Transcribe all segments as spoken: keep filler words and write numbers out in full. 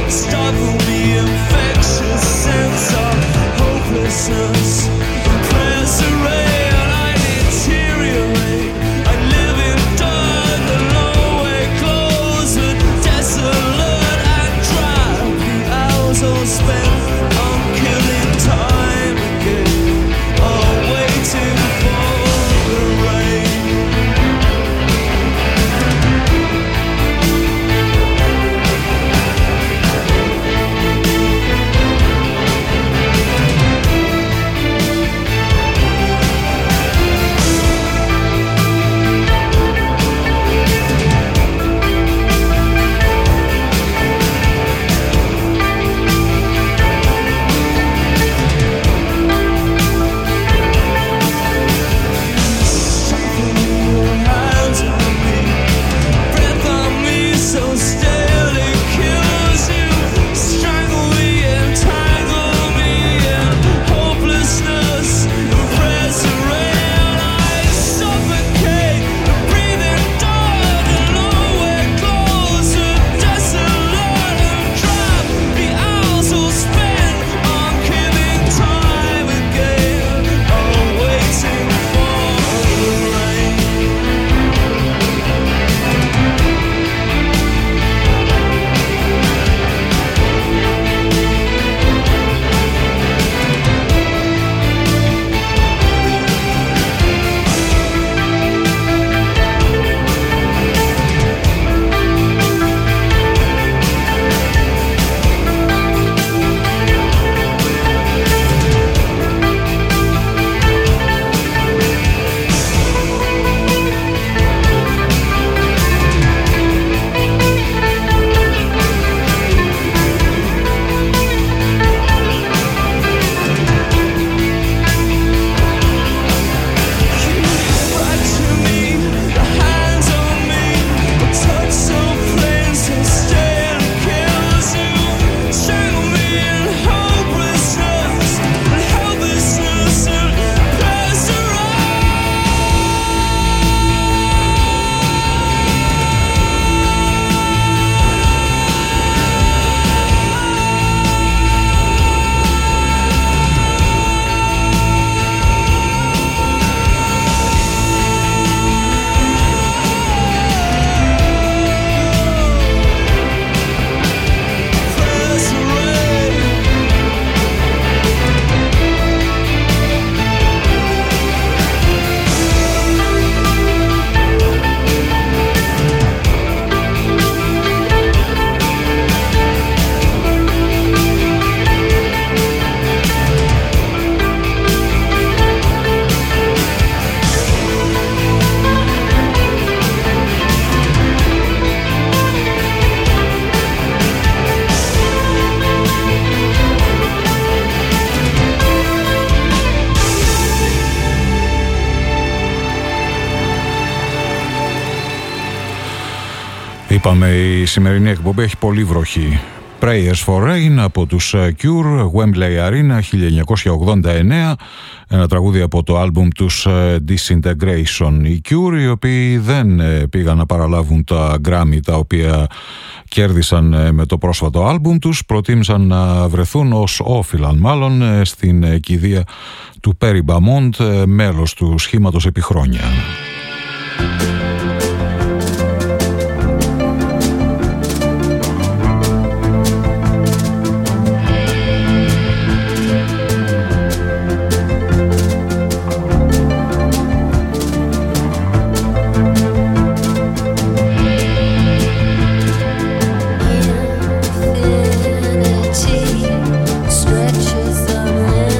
Είπαμε, η σημερινή εκπομπή έχει πολύ βροχή. Prayers for Rain από τους Cure, Wembley Arena χίλια εννιακόσια ογδόντα εννέα, ένα τραγούδι από το άλμπουμ τους Disintegration. Οι Cure, οι οποίοι δεν πήγαν να παραλάβουν τα Grammy τα οποία κέρδισαν με το πρόσφατο άλμπουμ τους, προτίμησαν να βρεθούν ως όφυλαν μάλλον στην κηδεία του Perry Beaumont, μέλος του σχήματος επί χρόνια.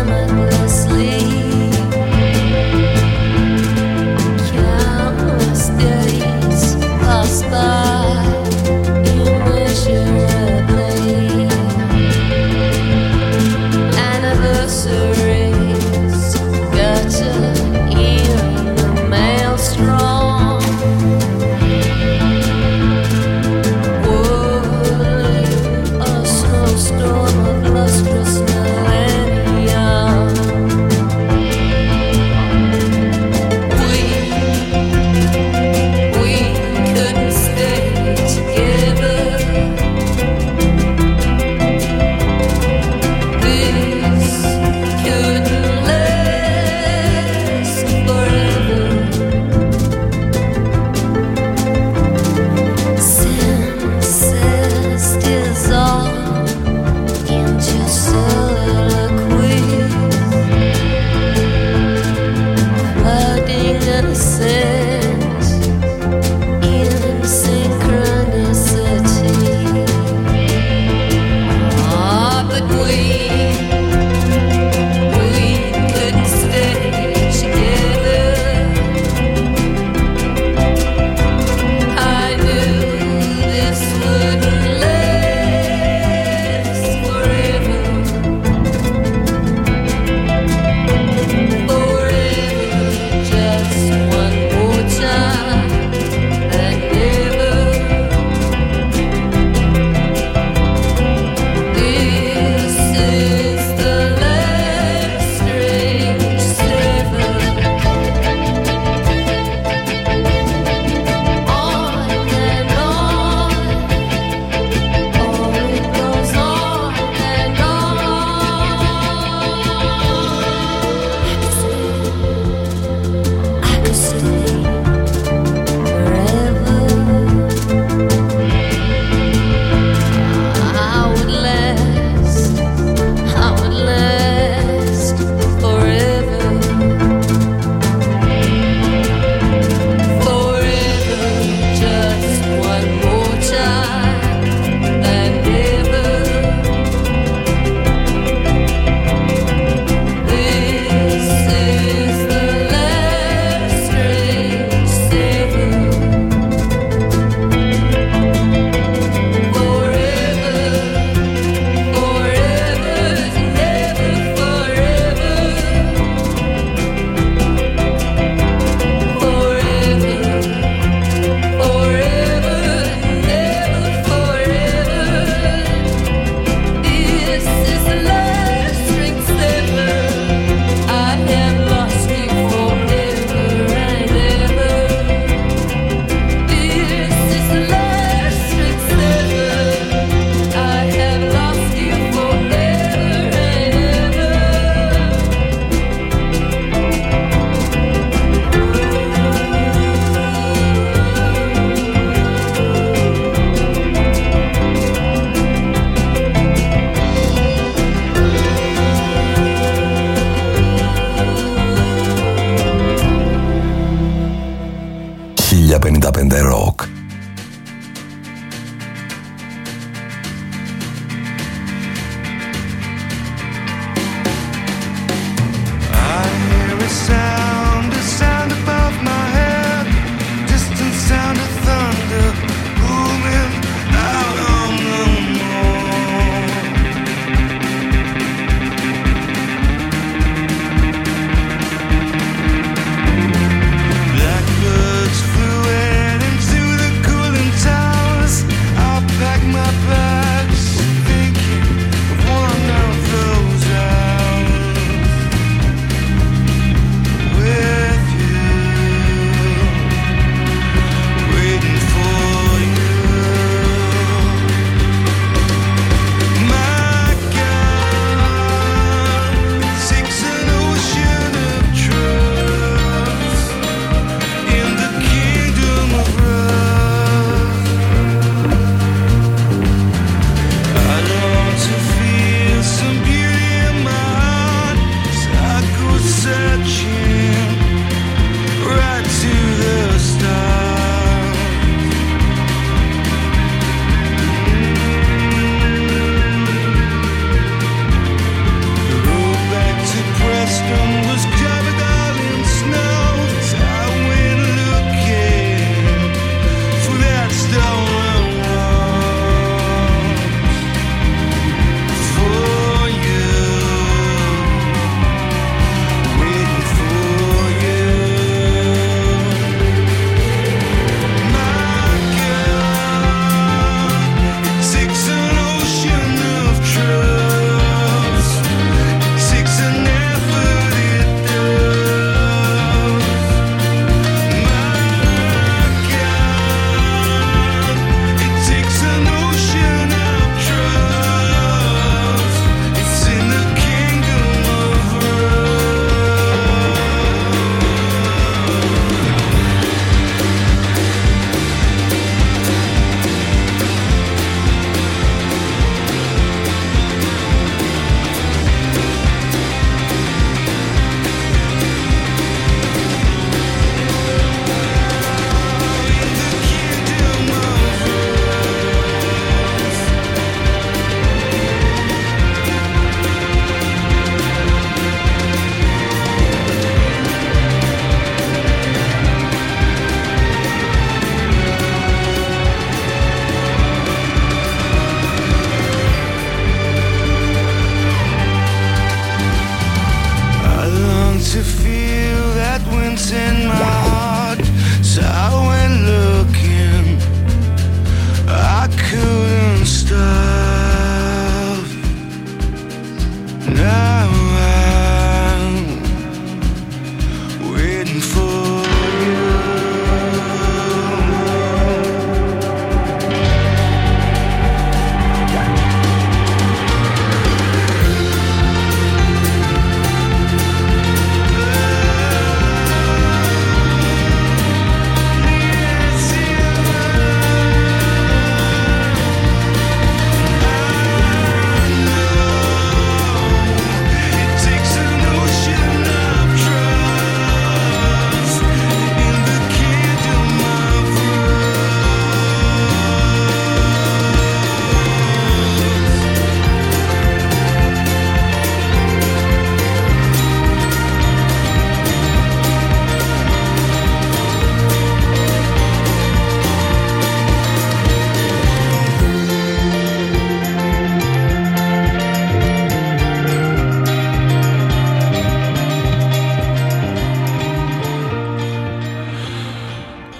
Countless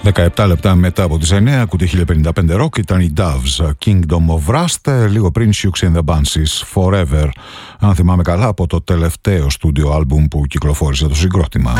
δεκαεπτά λεπτά μετά από τις εννιά ακούτε χίλια πενήντα πέντε Rock. Ήταν οι Doves, Kingdom of Rust, λίγο πριν Siouxsie and the Banshees, Forever, αν θυμάμαι καλά, από το τελευταίο στούντιο άλμπουμ που κυκλοφόρησε το συγκρότημα.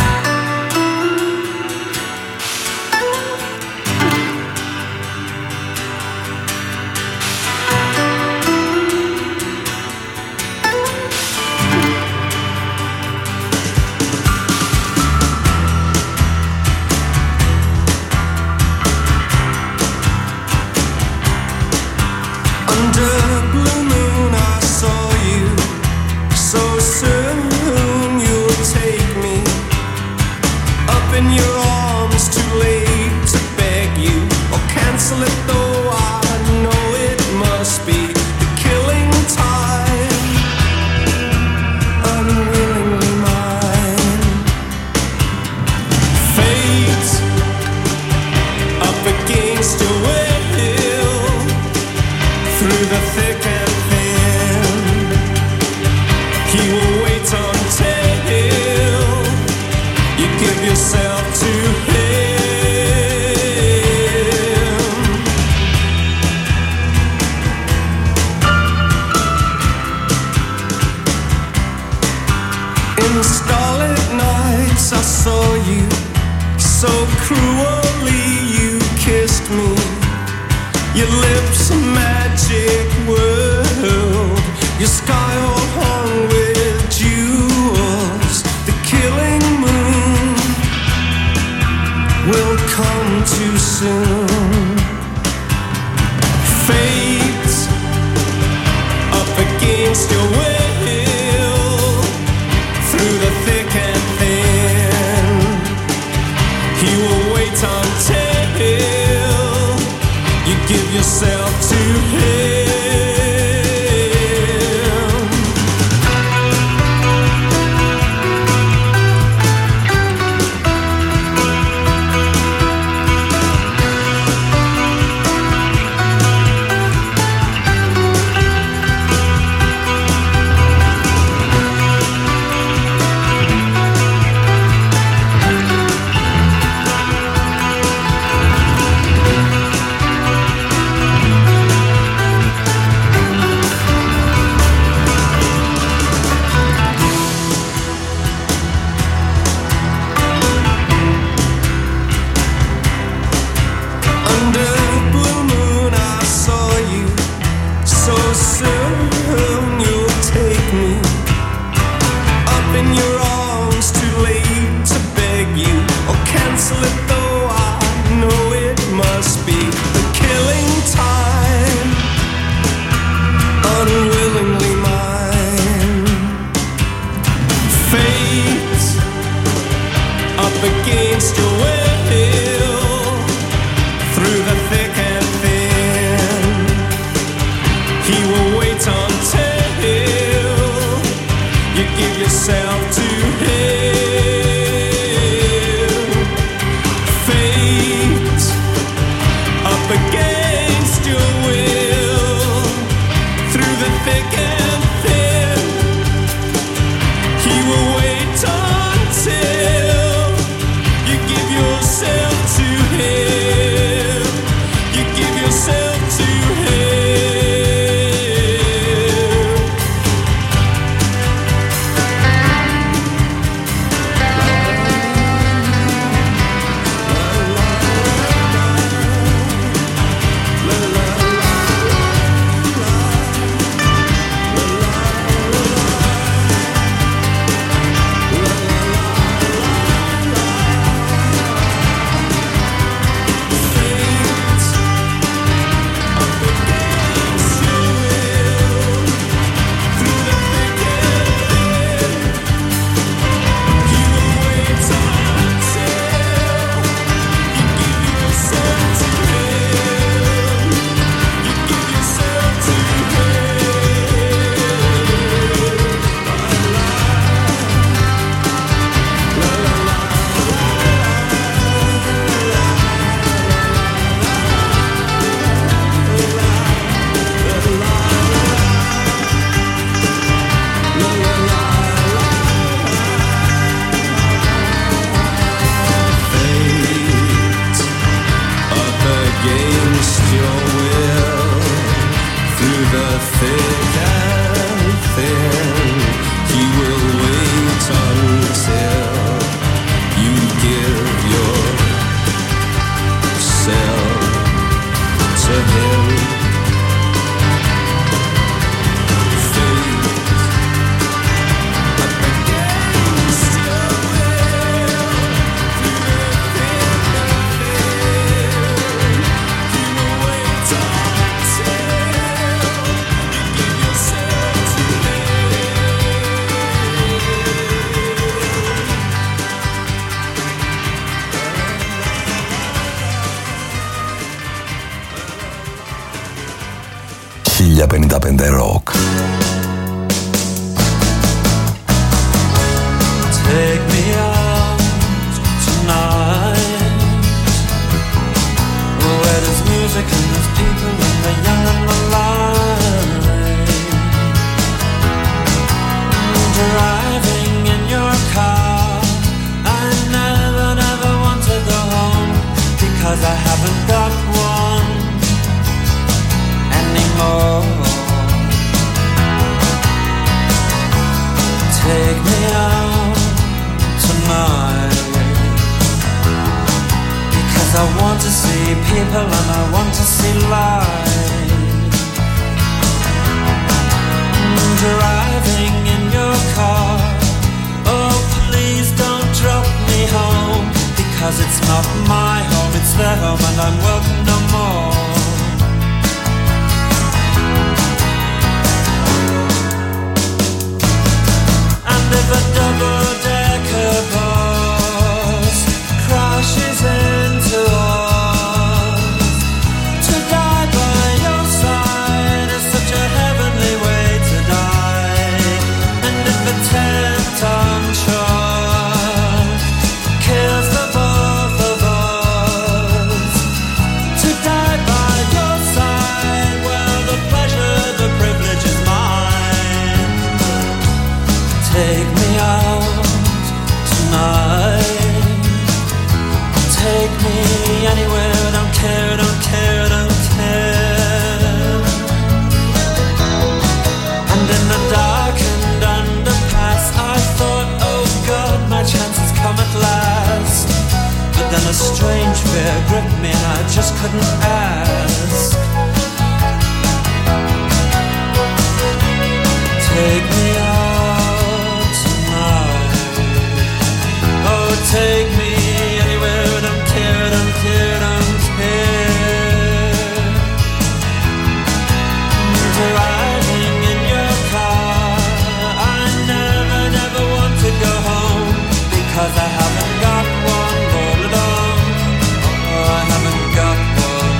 χίλια πενήντα πέντε Rock. Take me out tonight, where there's music and there's people and the young and the light. Driving in your car, I never, never want to go home, because I haven't got one anymore. Take me out tonight, because I want to see people and I want to see life. Driving in your car, oh please don't drop me home, because it's not my home, it's their home and I'm welcome no more. And if a double-decker bus crashes into us, to die by your side is such a heavenly way to die. And if a ten-ton truck kills the both of us, to die by your side, well, the pleasure, the privilege is mine. Take me out tonight, take me anywhere, don't care, don't care, don't care. And in the darkened underpass, I thought, oh God, my chance has come at last. But then a strange fear gripped me and I just couldn't ask. Take me out tonight, oh take me anywhere, don't care, don't care, don't care. Driving in your car, I never, never want to go home, because I haven't got one all alone. Oh, I haven't got one.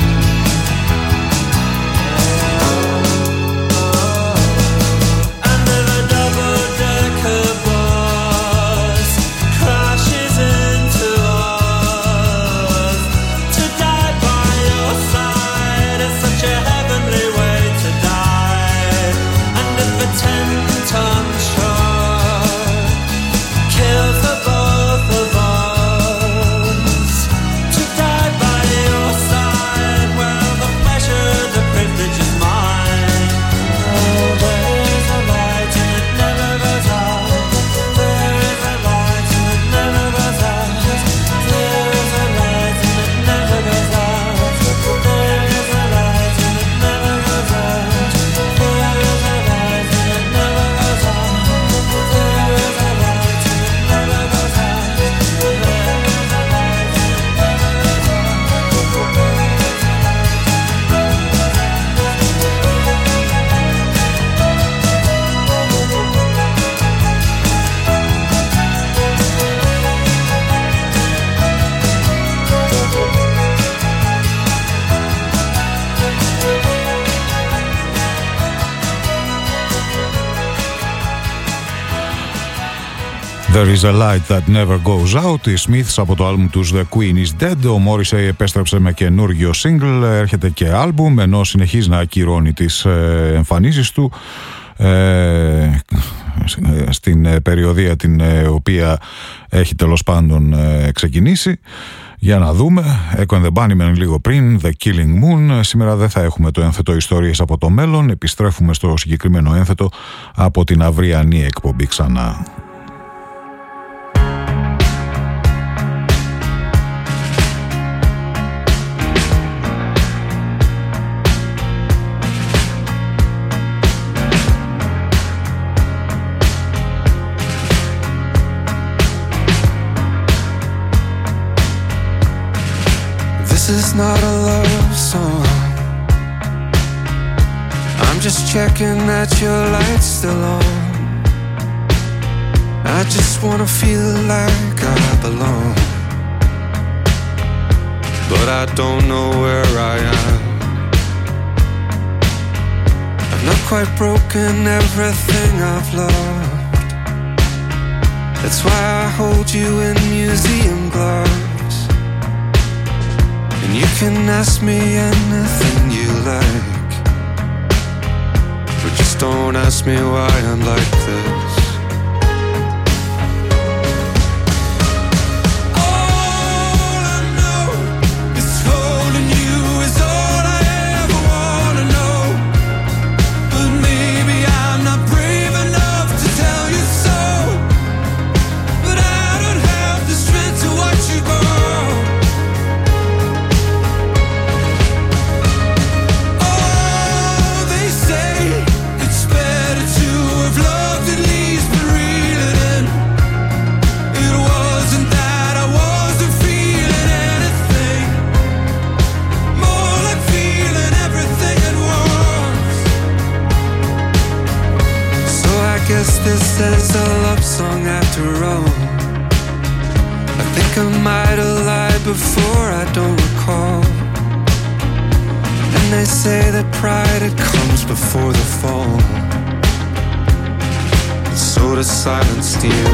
And if a double-decker bus crashes into us, to die by your side is such a heavenly way to die. And if a ten-ton truck kills the both of us, to die by your side, well, the pleasure, the privilege is mine. Oh, there is a light and it never goes out. There is a light and it never goes out. There is a light and it never goes out. There is a light and it never goes out. There is a light and it never goes out. There is a light and it never goes out. There is a light and it never goes There is a light that never goes out. Οι Smiths από το άλμπουμ τους The Queen is Dead. Ο Morrissey επέστρεψε με καινούργιο single, έρχεται και άλμπουμ, ενώ συνεχίζει να ακυρώνει τις ε, εμφανίσεις του ε, στην ε, περιοδία την ε, οποία έχει τέλος πάντων ε, ξεκινήσει. Για να δούμε, Echo and the Bunnymen λίγο πριν, The Killing Moon. Σήμερα δεν θα έχουμε το ένθετο ιστορίες από το μέλλον. Επιστρέφουμε στο συγκεκριμένο ένθετο από την αυριανή εκπομπή ξανά. This is not a love song. I'm just checking that your light's still on. I just wanna feel like I belong, but I don't know where I am. I've not quite broken everything I've loved. That's why I hold you in museum gloves. And you can ask me anything you like, but just don't ask me why I'm like this. All I know is holding you is all I ever wanna know. But maybe I'm not brave enough to tell you so. But I don't have the strength to watch you go. Guess this is a love song after all. I think I might have lied before, I don't recall. And they say that pride, it comes before the fall. So does silence, dear.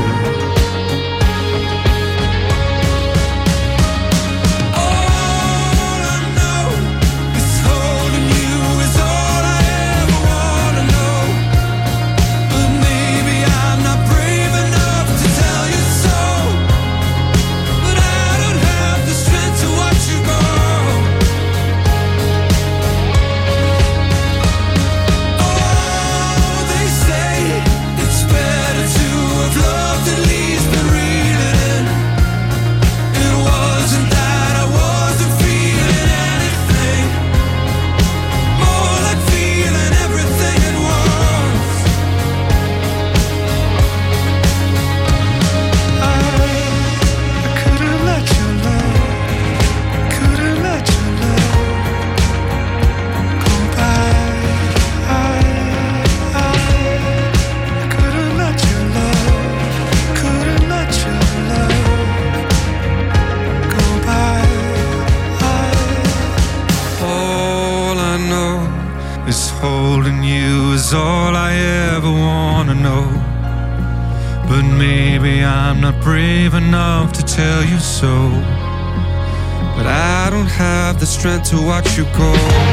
Strength to watch you go.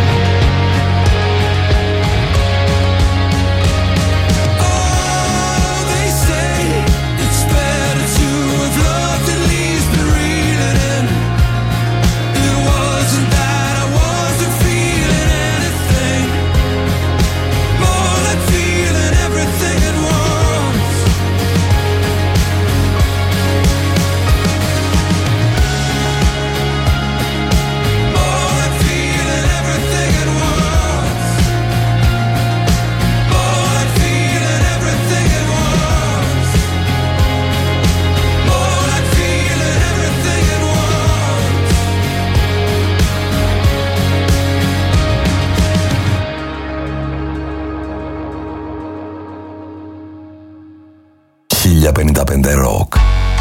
χίλια πενήντα πέντε Rock.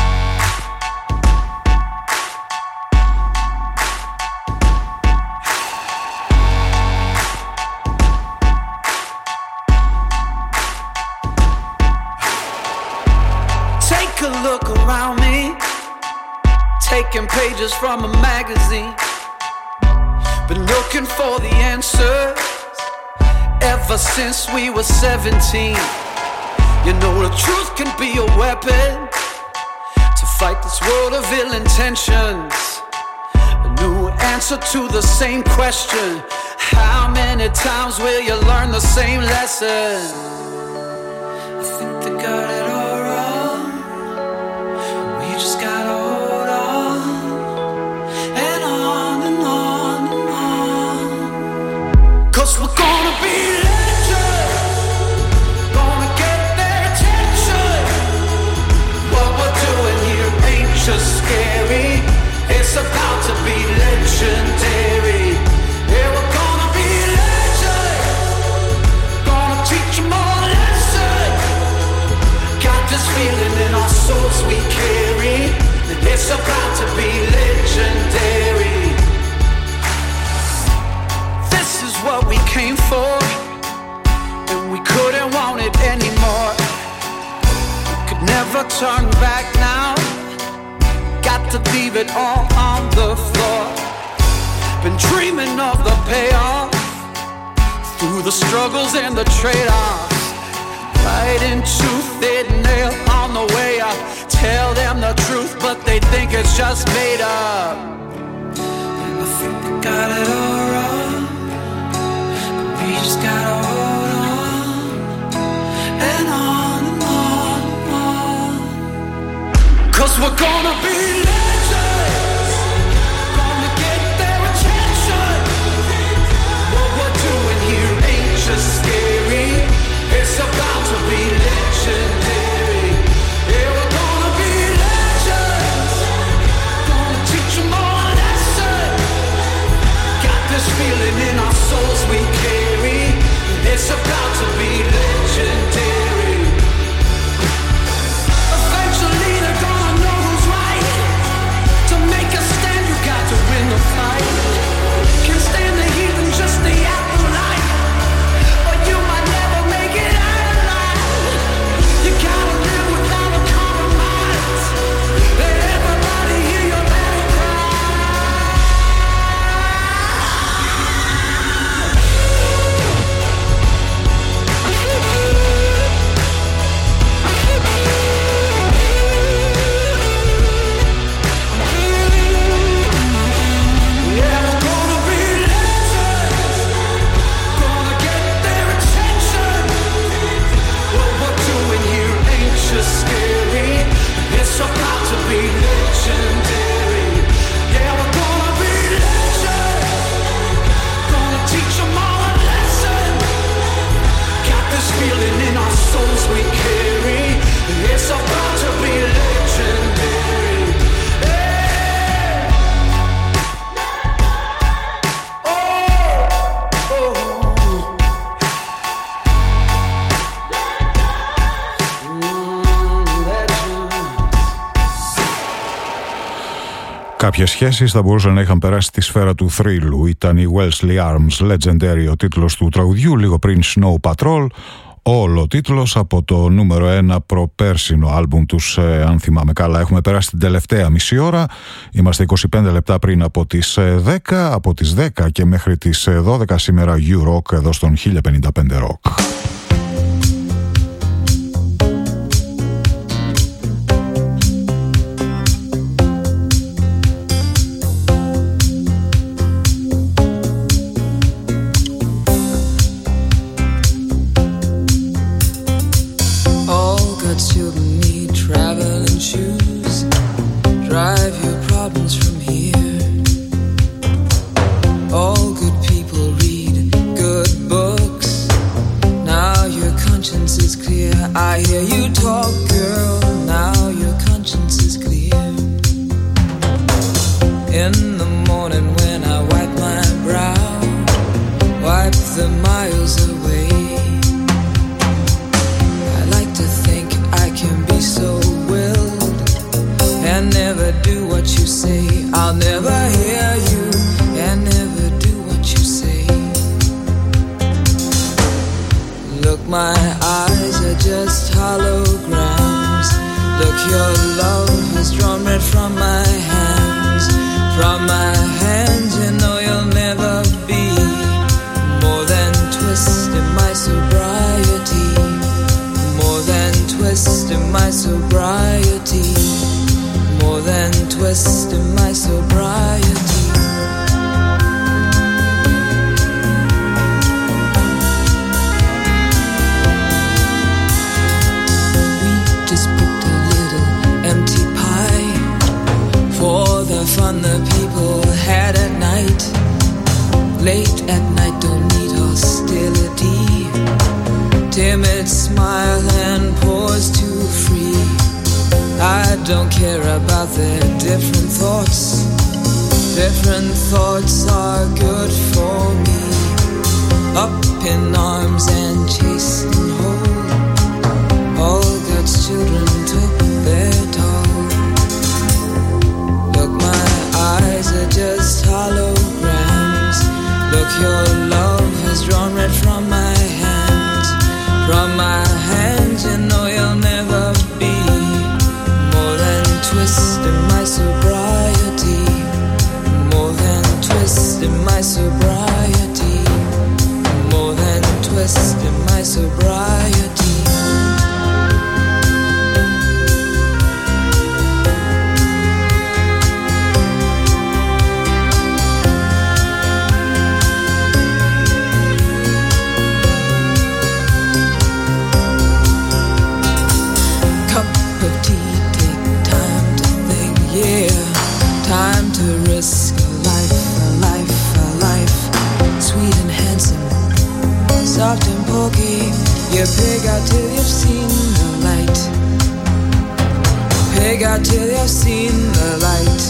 Take a look around me, taking pages from a magazine. Been looking for the answers ever since we were seventeen. You know the truth can be a weapon to fight this world of ill intentions. answer to the same question. How many times will you learn the same lesson? I think they got it all wrong. We just gotta hold on, and on and on and on. 'Cause we're gonna be legends, gonna get their attention. What we're doing here ain't just scary, it's about to be legendary. Yeah, we're gonna be legends, gonna teach them all a lesson. Got this feeling in our souls we carry, that it's about to be legendary. This is what we came for, and we couldn't want it anymore. We could never turn back now, got to leave it all on the floor. Been dreaming of the payoff, through the struggles and the trade-offs. Fighting tooth and nail on the way up. Tell them the truth, but they think it's just made up. And I think they got it all wrong. We just gotta hold on, and on and on and on. 'Cause we're gonna be legends, gonna get their attention. What we're doing here ain't just scary, it's about to be legendary. Yeah, we're gonna be legends, gonna teach them all a lesson. Got this feeling in our souls we carry, it's about to be legendary. Eventually they're gonna know who's right. To make a stand you got to win the fight. Can't stand the heat and just the apple light, or you might never make it out alive. You gotta live without a compromise. Let everybody hear your battle cry. Yeah, we're gonna be legends, gonna get their attention. What we're doing here ain't just scary, it's about to be legendary. Yeah, we're gonna be legends, gonna teach them all a lesson. Got this feeling in our souls we carry, it's about to be legendary. Hey! Oh, oh. Mm, legends. Κάποιες σχέσεις θα μπορούσαν να είχαν περάσει στη σφαίρα του θρύλου. Ήταν η Wellesley Arms, Legendary ο τίτλος του τραγουδιού, λίγο πριν Snow Patrol. Όλο ο τίτλος από το νούμερο ένα προπέρσινο άλμπουμ τους, ε, αν θυμάμαι καλά. Έχουμε περάσει την τελευταία μισή ώρα. Είμαστε είκοσι πέντε λεπτά πριν από τις ε, δέκα. Από τις δέκα και μέχρι τις ε, δώδεκα σήμερα U-Rock εδώ στον χίλια πενήντα πέντε Rock. All good children need traveling shoes. Drive your problems from here. All good people read good books. Now your conscience is clear. I hear you talk, girl. Now your conscience is clear. In the morning when I wipe my brow, wipe the miles away. I like to think I can be so willed and never do what you say. I'll never hear you and never do what you say. Look, my eyes are just holograms. Look, your love has drawn red from my hands. From my hands, you know you'll never be more than twist in my sobriety. More than twist in my sobriety. More than twist in my sobriety. its smile and pause to free. I don't care about their different thoughts. Different thoughts are good for me. Up in arms and chasing home. All God's children took their toll. Look, my eyes are just holograms. Look, your love has drawn red from my hands. From my hands, you know you'll never be more than twist in my sobriety. More than twist in my sobriety. More than twist in my sobriety. Time to risk a life, a life, a life. Sweet and handsome, soft and pokey. You pig out till you've seen the light. Pig out till you've seen the light.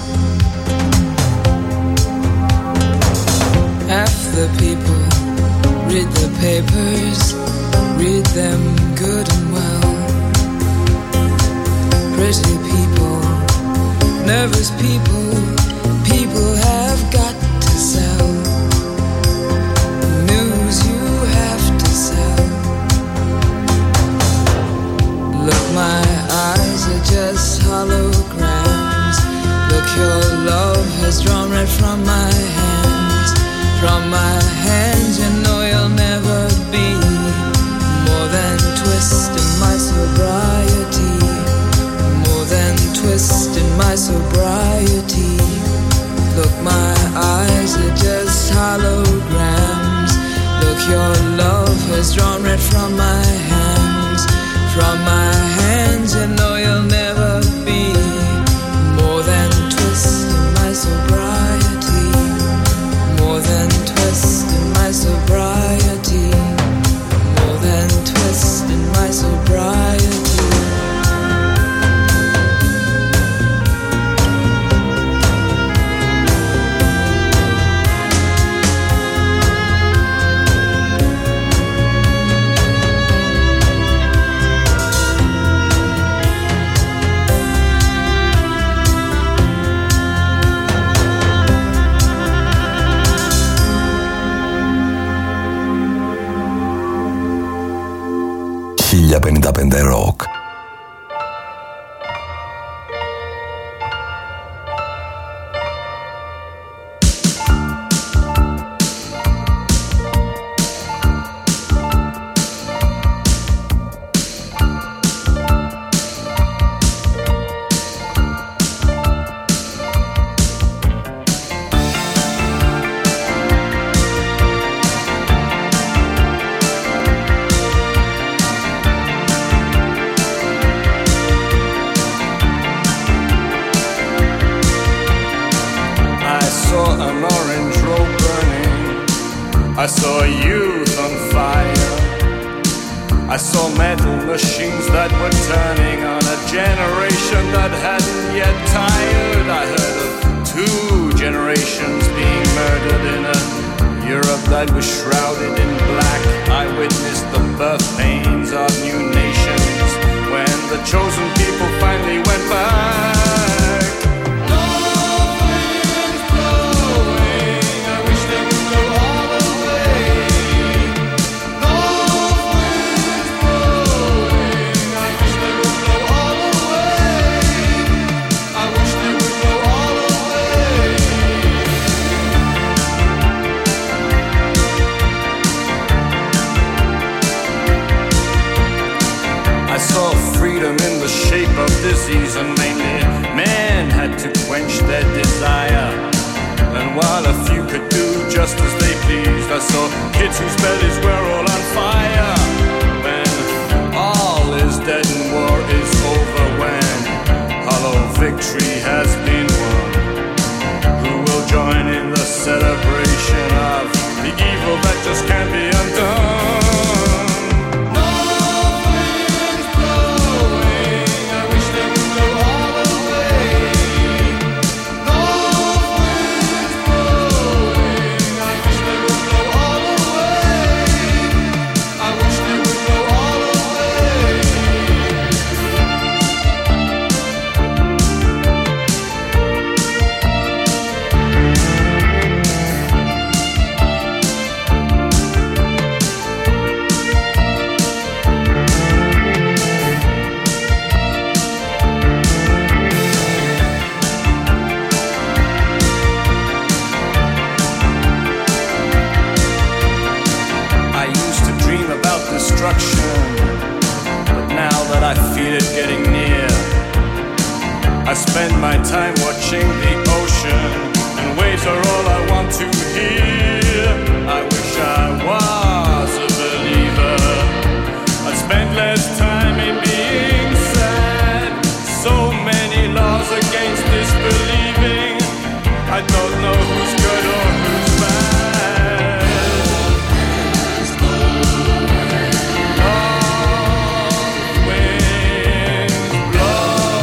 Half the people read the papers, read them good and well. Pretty people, nervous people, people have got to sell. News you have to sell. Look, my eyes are just holograms. Look, your love has drawn red from my hands. From my hands, you know you'll never be more than twist in my sobriety. More than twist in my sobriety. Look, my eyes are just holograms. Look, your love has drawn red from my hands. From my hands, you know you'll never be more than twist in my sobriety. More than twist in my sobriety. More than twist in my sobriety. χίλια πενήντα πέντε Rock. I saw youth on fire. I saw metal machines that were turning on a generation that hadn't yet tired. I heard of two generations being murdered in a Europe that was shrouded in black. I witnessed the birth pains of new nations when the chosen people finally went back. Disease, and mainly men had to quench their desire. And while a few could do just as they pleased, I saw kids whose bellies were all on fire. When all is dead and war is over, when hollow victory has been won, who will join in the celebration of the evil that just can't be undone? No! ocean. But now that I feel it getting near, I spend my time watching the ocean, and waves are all I want to hear. I wish I was a believer. I'd spend less time in being sad. So many laws against disbelieving. I don't know who's good or who's bad. North winds blow.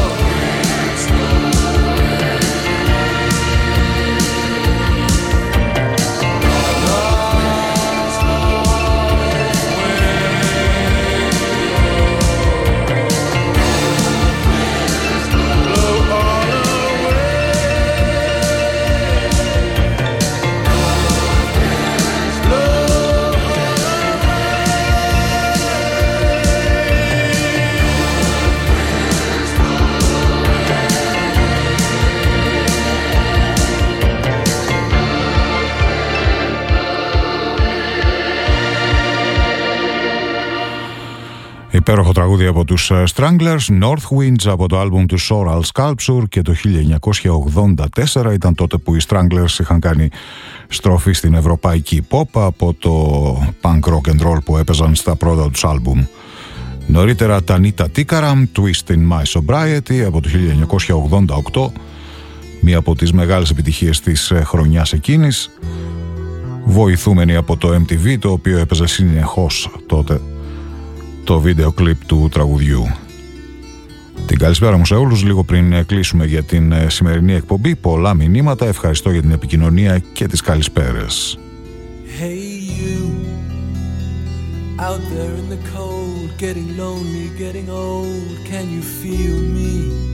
Υπέροχο τραγούδι από τους Stranglers, North Winds από το άλμπουμ του Soral Sculpture, και το χίλια εννιακόσια ογδόντα τέσσερα ήταν τότε που οι Stranglers είχαν κάνει στροφή στην ευρωπαϊκή pop από το punk rock and roll που έπαιζαν στα πρώτα τους άλμπουμ. Νωρίτερα τα Nita Tikaram, Twist in My Sobriety από το χίλια εννιακόσια ογδόντα οκτώ, μία από τις μεγάλες επιτυχίες της χρονιάς εκείνης, βοηθούμενη από το εμ τι βι, το οποίο έπαιζε συνεχώς τότε το βίντεο κλιπ του τραγουδιού. Την καλησπέρα μου σε όλους. Λίγο πριν κλείσουμε για την σημερινή εκπομπή, πολλά μηνύματα, ευχαριστώ για την επικοινωνία και τις καλησπέρες. Hey you, out there in the cold, getting lonely, getting old, can you feel me?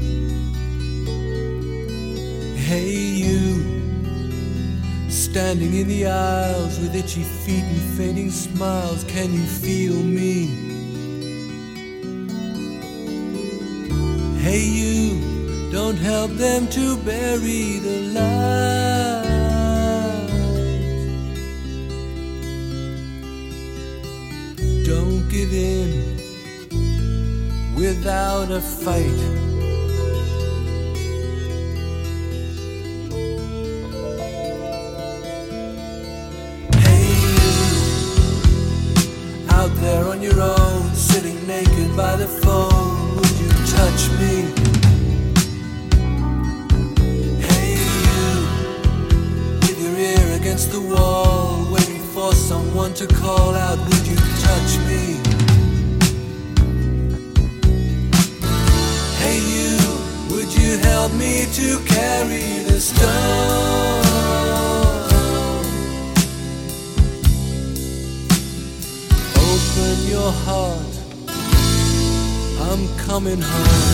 Hey you, standing in the aisles with itchy feet and fading smiles, can you feel me? Hey you, don't help them to bury the light. Don't give in without a fight. Hey you, out there on your own, sitting naked by the phone, would you touch me? Hey you, with your ear against the wall, waiting for someone to call out, would you touch me? Hey you, would you help me to carry the stone? Open your heart, I'm coming home.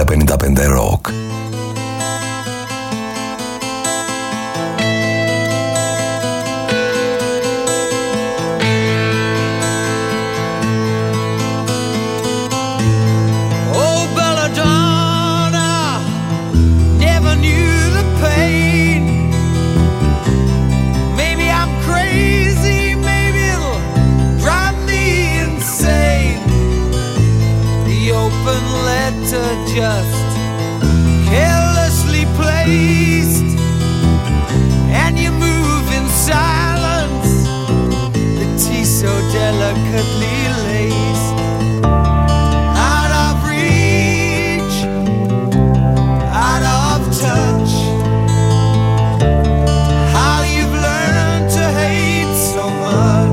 πενήντα πέντε Rock. Just carelessly placed, and you move in silence, the tea so delicately laced. Out of reach, out of touch, how you've learned to hate so much.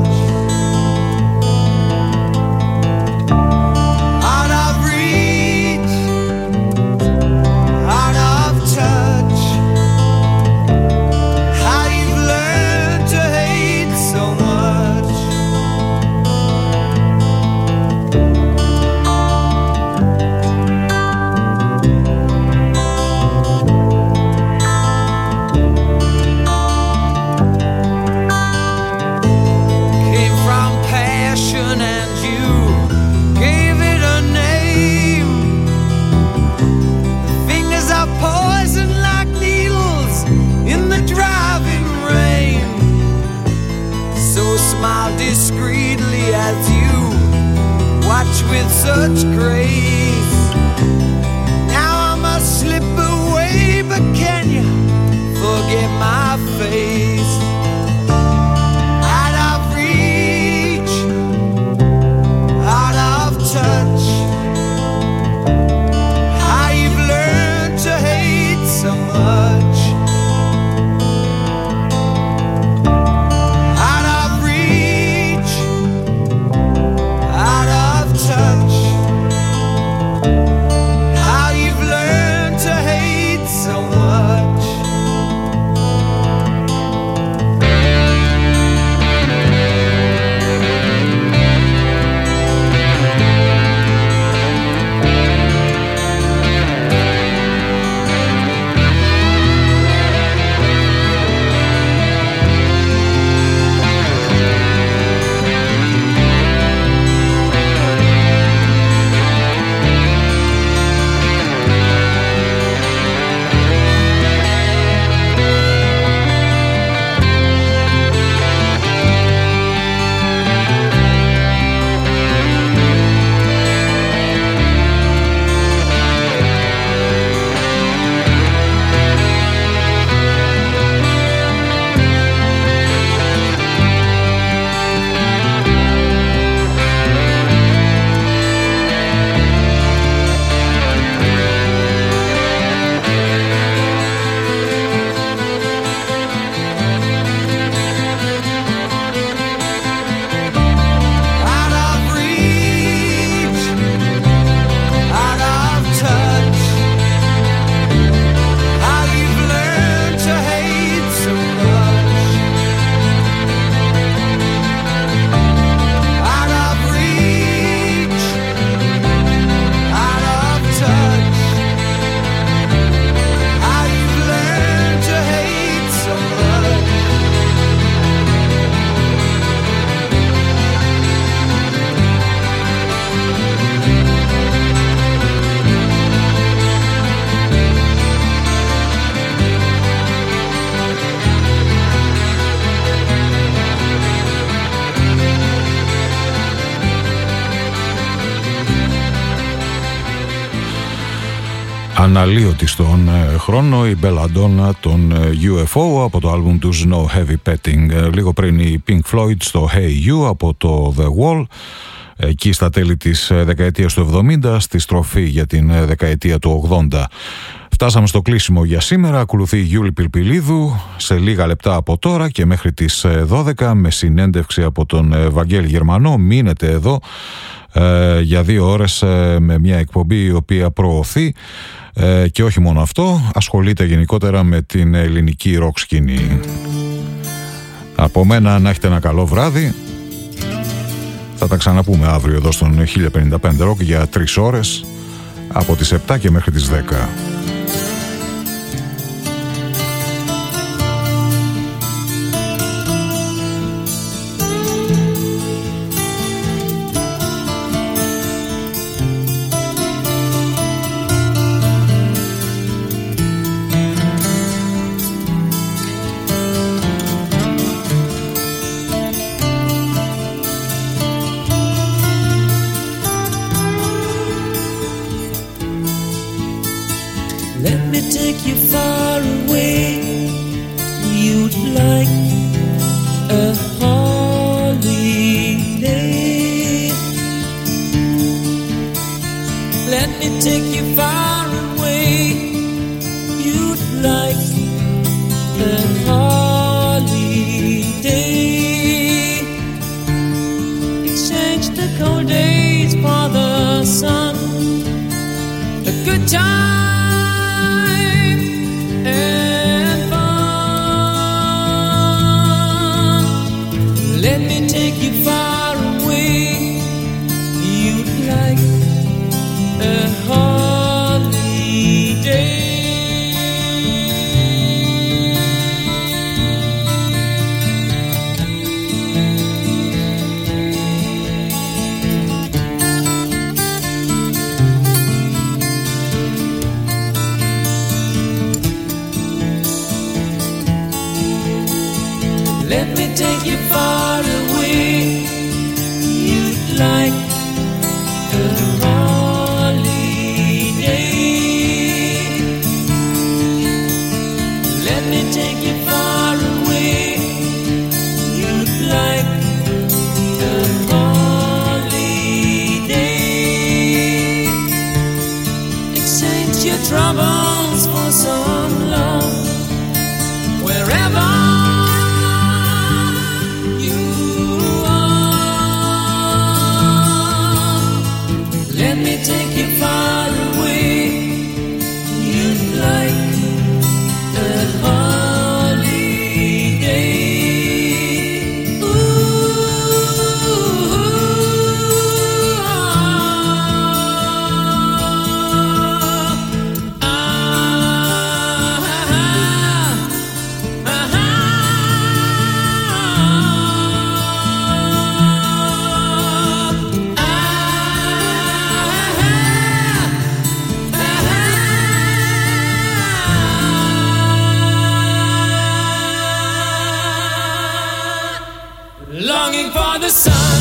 Discreetly as you watch with such grace. Now I must slip away, but can you forget my face? Out of reach, out of touch, how you've learned to hate so much. Αναλύωτη στον χρόνο η Belladonna των γιου εφ ο από το άλμπουμ τους No Heavy Petting. Λίγο πριν η Pink Floyd στο Hey You από το The Wall, εκεί στα τέλη της δεκαετίας του εβδομήντα, στη στροφή για την δεκαετία του ογδόντα. Φτάσαμε στο κλείσιμο για σήμερα. Ακολουθεί η Γιούλη Πιλπιλίδου σε λίγα λεπτά από τώρα και μέχρι τις δώδεκα με συνέντευξη από τον Βαγγέλη Γερμανό. Μείνετε εδώ ε, για δύο ώρες ε, με μια εκπομπή η οποία προωθεί ε, και όχι μόνο αυτό, ασχολείται γενικότερα με την ελληνική ροκ σκηνή. Από μένα να έχετε ένα καλό βράδυ. Θα τα ξαναπούμε αύριο εδώ στον χίλια πενήντα πέντε Rock για τρεις ώρες. από τις επτά και μέχρι τις δέκα. Longing for the sun.